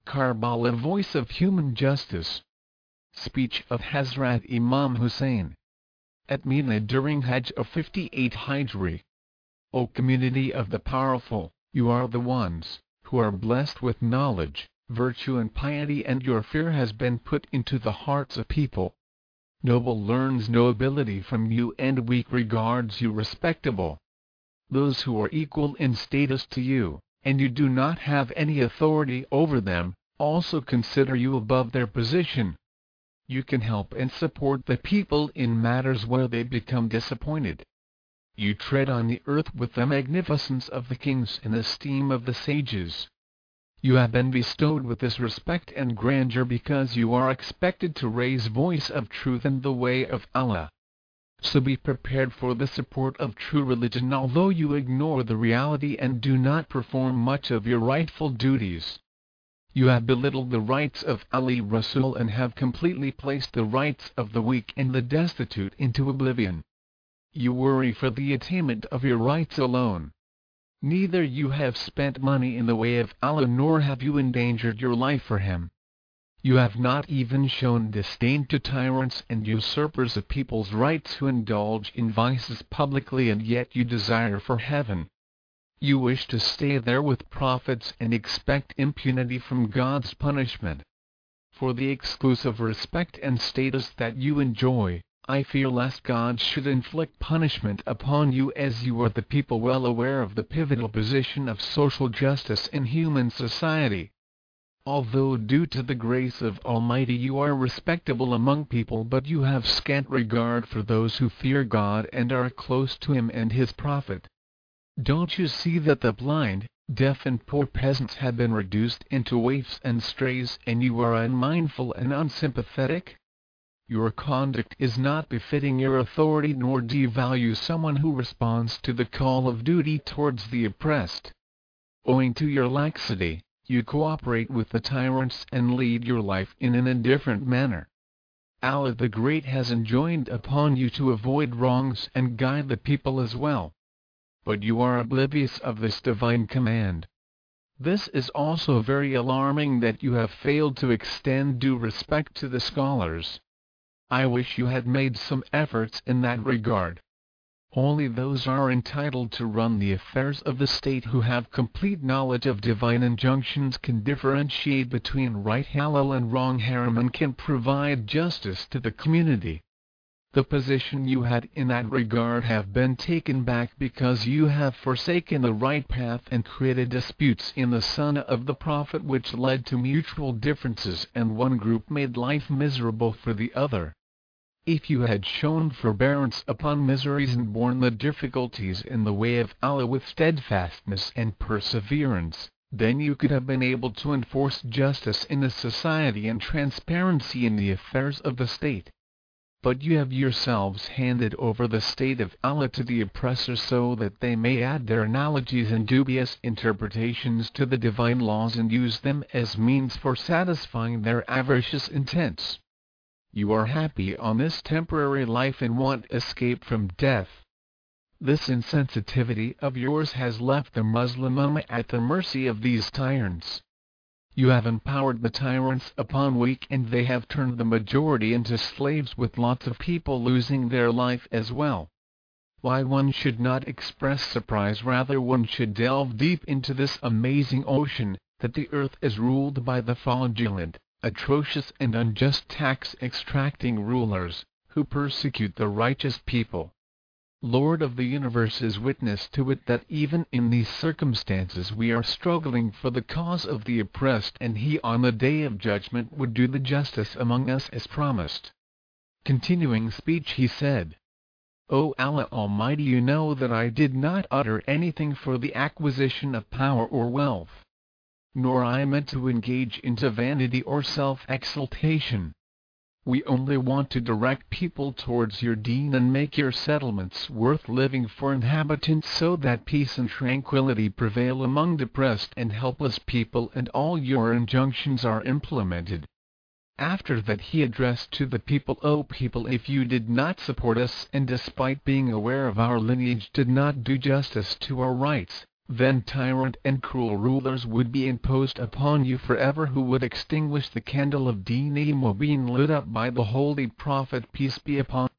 Karbala, voice of human justice. Speech of Hazrat Imam Hussein at Mina during Hajj of 58 Hijri. O community of the powerful, you are the ones who are blessed with knowledge, virtue and piety, and your fear has been put into the hearts of people. Noble learns nobility from you, and weak regards you respectable. Those who are equal in status to you, and you do not have any authority over them, also consider you above their position. You can help and support the people in matters where they become disappointed. You tread on the earth with the magnificence of the kings and esteem of the sages. You have been bestowed with this respect and grandeur because you are expected to raise voice of truth in the way of Allah. So be prepared for the support of true religion, although you ignore the reality and do not perform much of your rightful duties. You have belittled the rights of Ali Rasul and have completely placed the rights of the weak and the destitute into oblivion. You worry for the attainment of your rights alone. Neither you have spent money in the way of Allah nor have you endangered your life for Him. You have not even shown disdain to tyrants and usurpers of people's rights who indulge in vices publicly, and yet you desire for heaven. You wish to stay there with prophets and expect impunity from God's punishment. For the exclusive respect and status that you enjoy, I fear lest God should inflict punishment upon you, as you are the people well aware of the pivotal position of social justice in human society. Although due to the grace of Almighty you are respectable among people, but you have scant regard for those who fear God and are close to Him and His Prophet. Don't you see that the blind, deaf and poor peasants have been reduced into waifs and strays, and you are unmindful and unsympathetic? Your conduct is not befitting your authority, nor do you value someone who responds to the call of duty towards the oppressed. Owing to your laxity, you cooperate with the tyrants and lead your life in an indifferent manner. Allah the Great has enjoined upon you to avoid wrongs and guide the people as well. But you are oblivious of this divine command. This is also very alarming that you have failed to extend due respect to the scholars. I wish you had made some efforts in that regard. Only those are entitled to run the affairs of the state who have complete knowledge of divine injunctions can differentiate between right halal and wrong haram, and can provide justice to the community. The position you had in that regard have been taken back because you have forsaken the right path and created disputes in the Sunnah of the Prophet, which led to mutual differences, and one group made life miserable for the other. If you had shown forbearance upon miseries and borne the difficulties in the way of Allah with steadfastness and perseverance, then you could have been able to enforce justice in the society and transparency in the affairs of the state. But you have yourselves handed over the state of Allah to the oppressors, so that they may add their analogies and dubious interpretations to the divine laws and use them as means for satisfying their avaricious intents. You are happy on this temporary life and want escape from death. This insensitivity of yours has left the Muslim Ummah at the mercy of these tyrants. You have empowered the tyrants upon weak, and they have turned the majority into slaves, with lots of people losing their life as well. Why one should not express surprise, rather one should delve deep into this amazing ocean, that the earth is ruled by the fraudulent, atrocious and unjust tax-extracting rulers, who persecute the righteous people. Lord of the universe is witness to it that even in these circumstances we are struggling for the cause of the oppressed, and He on the day of judgment would do the justice among us as promised. Continuing speech, he said, O Allah Almighty, you know that I did not utter anything for the acquisition of power or wealth, nor I meant to engage into vanity or self-exaltation. We only want to direct people towards your deen and make your settlements worth living for inhabitants, so that peace and tranquility prevail among depressed and helpless people, and all your injunctions are implemented. After that he addressed to the people, O people, if you did not support us and despite being aware of our lineage did not do justice to our rights, Then tyrant and cruel rulers would be imposed upon you forever, who would extinguish the candle of Deen Mubin lit up by the Holy Prophet, peace be upon